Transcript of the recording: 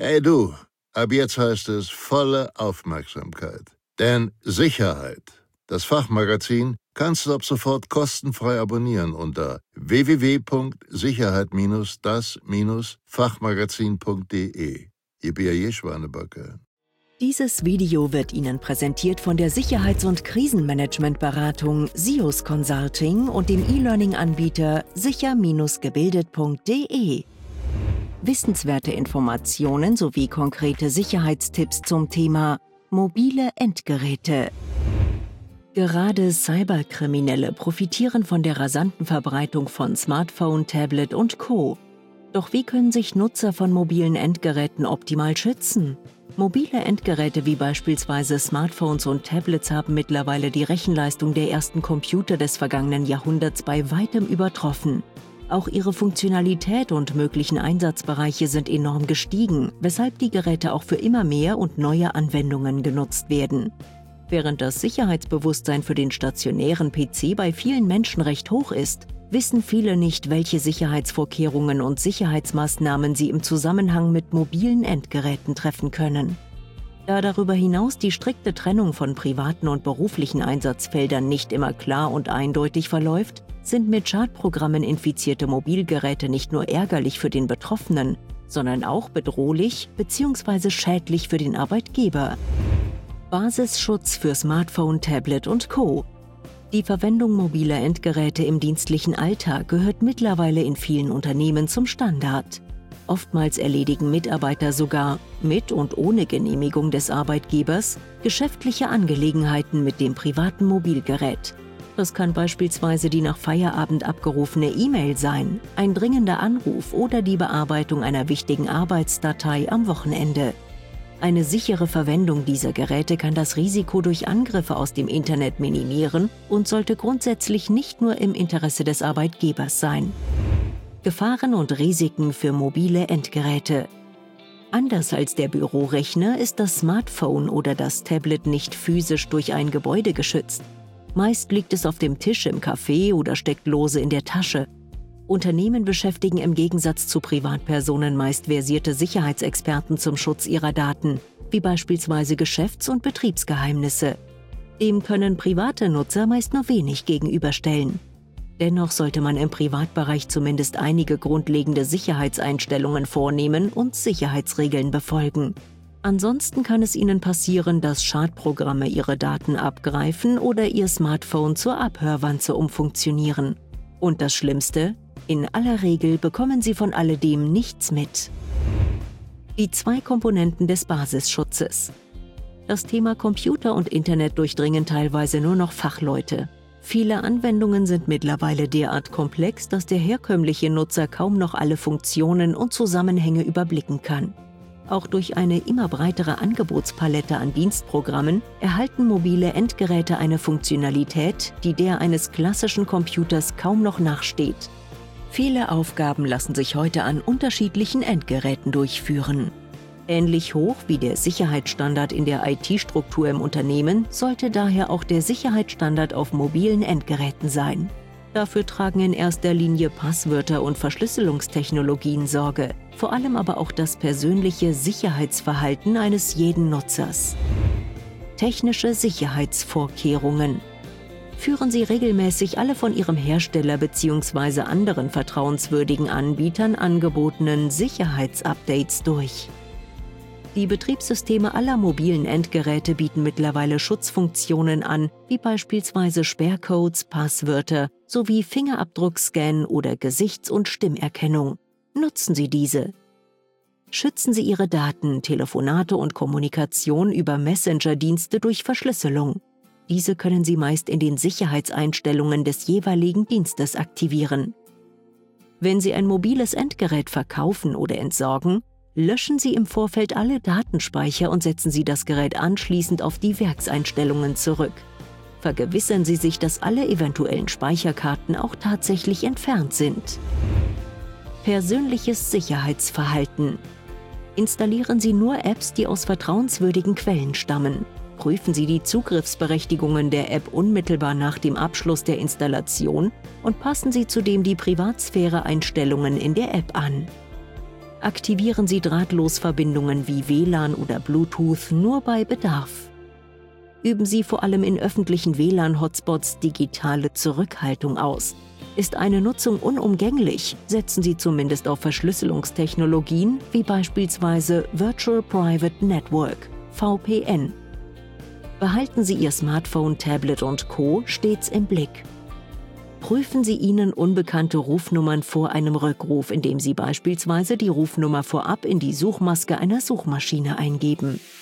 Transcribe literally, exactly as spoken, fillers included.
Hey du, ab jetzt heißt es volle Aufmerksamkeit. Denn Sicherheit, das Fachmagazin, kannst du ab sofort kostenfrei abonnieren unter w w w punkt sicherheit das Fachmagazin punkt de. Ihr B A J-Schwanebacke. Dieses Video wird Ihnen präsentiert von der Sicherheits- und Krisenmanagementberatung SIOS Consulting und dem E-Learning-Anbieter sicher gebildet punkt de. Wissenswerte Informationen sowie konkrete Sicherheitstipps zum Thema mobile Endgeräte. Gerade Cyberkriminelle profitieren von der rasanten Verbreitung von Smartphone, Tablet und Co. Doch wie können sich Nutzer von mobilen Endgeräten optimal schützen? Mobile Endgeräte wie beispielsweise Smartphones und Tablets haben mittlerweile die Rechenleistung der ersten Computer des vergangenen Jahrhunderts bei weitem übertroffen. Auch ihre Funktionalität und möglichen Einsatzbereiche sind enorm gestiegen, weshalb die Geräte auch für immer mehr und neue Anwendungen genutzt werden. Während das Sicherheitsbewusstsein für den stationären P C bei vielen Menschen recht hoch ist, wissen viele nicht, welche Sicherheitsvorkehrungen und Sicherheitsmaßnahmen sie im Zusammenhang mit mobilen Endgeräten treffen können. Da darüber hinaus die strikte Trennung von privaten und beruflichen Einsatzfeldern nicht immer klar und eindeutig verläuft, sind mit Schadprogrammen infizierte Mobilgeräte nicht nur ärgerlich für den Betroffenen, sondern auch bedrohlich bzw. schädlich für den Arbeitgeber. Basisschutz für Smartphone, Tablet und Co. Die Verwendung mobiler Endgeräte im dienstlichen Alltag gehört mittlerweile in vielen Unternehmen zum Standard. Oftmals erledigen Mitarbeiter sogar, mit und ohne Genehmigung des Arbeitgebers, geschäftliche Angelegenheiten mit dem privaten Mobilgerät. Das kann beispielsweise die nach Feierabend abgerufene E-Mail sein, ein dringender Anruf oder die Bearbeitung einer wichtigen Arbeitsdatei am Wochenende. Eine sichere Verwendung dieser Geräte kann das Risiko durch Angriffe aus dem Internet minimieren und sollte grundsätzlich nicht nur im Interesse des Arbeitgebers sein. Gefahren und Risiken für mobile Endgeräte. Anders als der Bürorechner ist das Smartphone oder das Tablet nicht physisch durch ein Gebäude geschützt. Meist liegt es auf dem Tisch im Café oder steckt lose in der Tasche. Unternehmen beschäftigen im Gegensatz zu Privatpersonen meist versierte Sicherheitsexperten zum Schutz ihrer Daten, wie beispielsweise Geschäfts- und Betriebsgeheimnisse. Dem können private Nutzer meist nur wenig gegenüberstellen. Dennoch sollte man im Privatbereich zumindest einige grundlegende Sicherheitseinstellungen vornehmen und Sicherheitsregeln befolgen. Ansonsten kann es Ihnen passieren, dass Schadprogramme Ihre Daten abgreifen oder Ihr Smartphone zur Abhörwanze umfunktionieren. Und das Schlimmste? In aller Regel bekommen Sie von alledem nichts mit. Die zwei Komponenten des Basisschutzes. Das Thema Computer und Internet durchdringen teilweise nur noch Fachleute. Viele Anwendungen sind mittlerweile derart komplex, dass der herkömmliche Nutzer kaum noch alle Funktionen und Zusammenhänge überblicken kann. Auch durch eine immer breitere Angebotspalette an Dienstprogrammen erhalten mobile Endgeräte eine Funktionalität, die der eines klassischen Computers kaum noch nachsteht. Viele Aufgaben lassen sich heute an unterschiedlichen Endgeräten durchführen. Ähnlich hoch wie der Sicherheitsstandard in der I T-Struktur im Unternehmen sollte daher auch der Sicherheitsstandard auf mobilen Endgeräten sein. Dafür tragen in erster Linie Passwörter und Verschlüsselungstechnologien Sorge, vor allem aber auch das persönliche Sicherheitsverhalten eines jeden Nutzers. Technische Sicherheitsvorkehrungen. Führen Sie regelmäßig alle von Ihrem Hersteller bzw. anderen vertrauenswürdigen Anbietern angebotenen Sicherheitsupdates durch. Die Betriebssysteme aller mobilen Endgeräte bieten mittlerweile Schutzfunktionen an, wie beispielsweise Sperrcodes, Passwörter sowie Fingerabdruckscan oder Gesichts- und Stimmerkennung. Nutzen Sie diese. Schützen Sie Ihre Daten, Telefonate und Kommunikation über Messenger-Dienste durch Verschlüsselung. Diese können Sie meist in den Sicherheitseinstellungen des jeweiligen Dienstes aktivieren. Wenn Sie ein mobiles Endgerät verkaufen oder entsorgen, löschen Sie im Vorfeld alle Datenspeicher und setzen Sie das Gerät anschließend auf die Werkseinstellungen zurück. Vergewissern Sie sich, dass alle eventuellen Speicherkarten auch tatsächlich entfernt sind. Persönliches Sicherheitsverhalten. Installieren Sie nur Apps, die aus vertrauenswürdigen Quellen stammen. Prüfen Sie die Zugriffsberechtigungen der App unmittelbar nach dem Abschluss der Installation und passen Sie zudem die Privatsphäre-Einstellungen in der App an. Aktivieren Sie Drahtlosverbindungen wie W L A N oder Bluetooth nur bei Bedarf. Üben Sie vor allem in öffentlichen W L A N-Hotspots digitale Zurückhaltung aus. Ist eine Nutzung unumgänglich, setzen Sie zumindest auf Verschlüsselungstechnologien wie beispielsweise Virtual Private Network, V P N. Behalten Sie Ihr Smartphone, Tablet und Co. stets im Blick. Prüfen Sie Ihnen unbekannte Rufnummern vor einem Rückruf, indem Sie beispielsweise die Rufnummer vorab in die Suchmaske einer Suchmaschine eingeben.